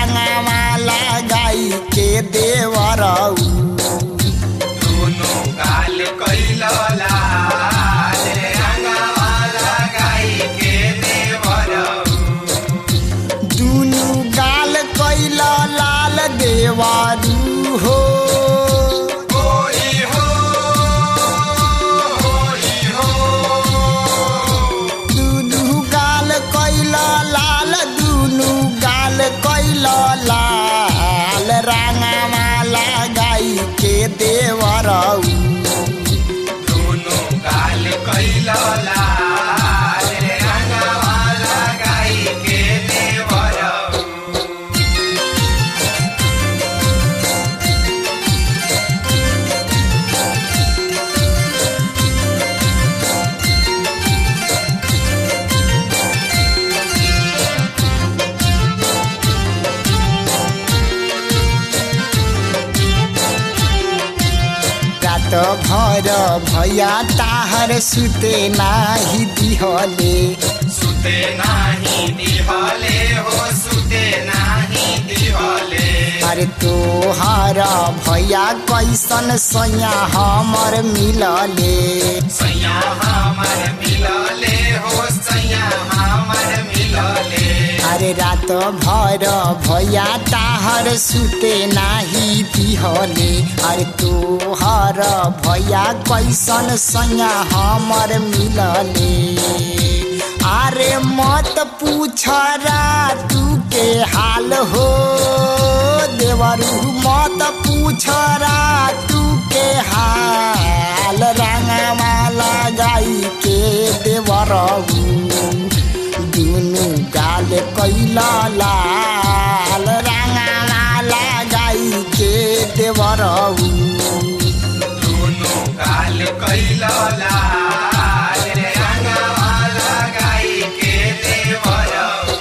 रंगवा लगाई के देवरऊ दुनु गाल कैल लाल रंगवा लगाई के देवरऊ दुनु गाल कैल लाल देवरू हो लाल रंगवा लगाई के देवरऊ दुनु गाल कैल लाल रंगवा लगाई के देवरऊ रात भर भैया ताहर सुते नाही दिहले सुते नाही दिहले हो सुते नाही दिहले अरे तोहर भैया कैसन सैया हमर मिलले सैया हमर मिलले हो सैया हमर मिलले अरे रात भर भैया ताहर सुते नाही दिहले अरे तोहर भैया कैसन सैया हमर मिलले अरे मत पूछ तू के हाल हो देवरू मत पूछ तू के हाल रंगवा लगाई के देवरऊ दुनु गाल कैल लाल रंगवा लगाई के देवरऊ दुनु गाल कैल लाल रंगवा लगाई के देवरऊ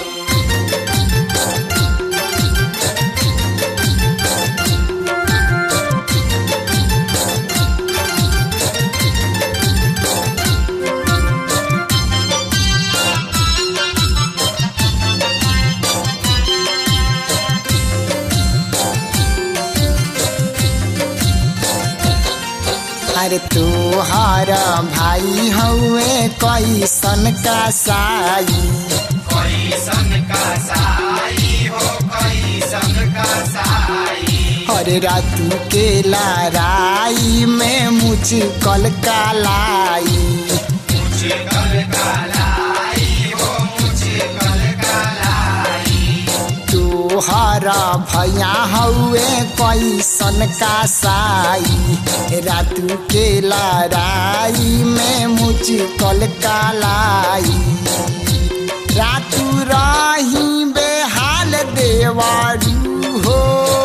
अरे तोहर भाई हउए कैसन का साई कैसन का साई हो कैसन का साई अरे रातू के लड़ाई में मुझकल कालाई मुझे कल कालाई हो मुझे कल कालाई तोहर भैया हउए कैसन का साई रातू के लड़ाई में मुझकल कालाई रातू रही बेहाल देवरू हो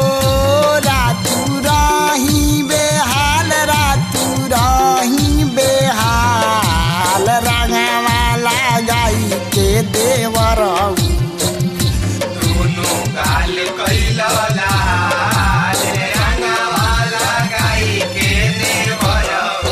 रातू रही बेहाल रंगवा लगाई के देवरऊ दुनु गाल कैल लाल रंगवा लगाई के देवरऊ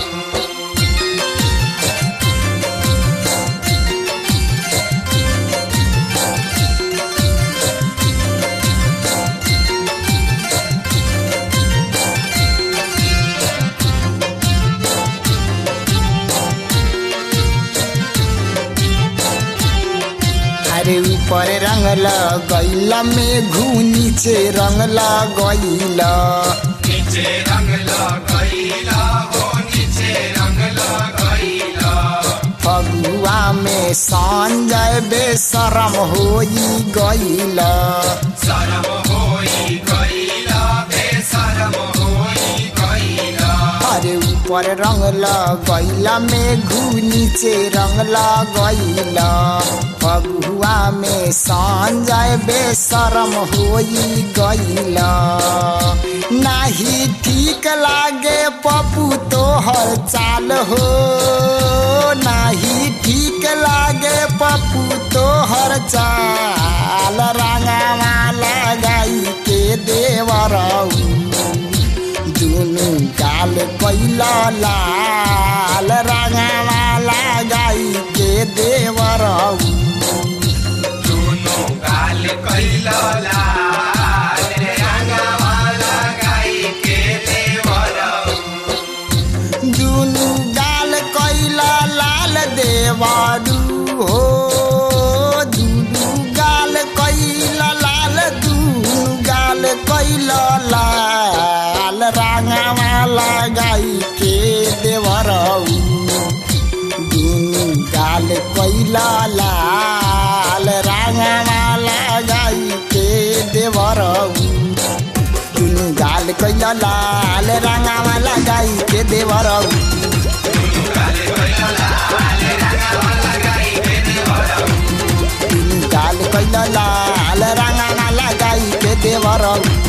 अरे ऊपर रंग लगैल मेघू नीचे रंग लगैल नीचे रंग लगैल हो नीचे रंग लगैल फगुआ में संजय बेशरम होई गैल शरम होई गैल बेशरम होई गैल अरे ऊपर रंग लगैल मेघू नीचे रंग लगैल फगुआ में संजय बेशरम होई गैल नाही ठीक लागे पप्पू तोहर चाल हो नाही ठीक लागे पप्पू तोहर चाल रंगवा लगाई के देवरऊ दुनु गाल कैल लाल रंगवा लगाई के देवरऊ दुनु गाल कैला लाल रंगवा लगाई के देवरऊ दुनु गाल कैला लाल देवारू हो दुनु गाल कैला लाल दुनु गाल कैला लाल रंगवा लगाई के देवरऊ दुनु गाल कैला लाल रंगवा लगाई के देवरऊ दुनु गाल कैला लाल रंगवा लगाई के देवरऊ दुनु गाल कैला लाल रंगवा लगाई के देवरऊ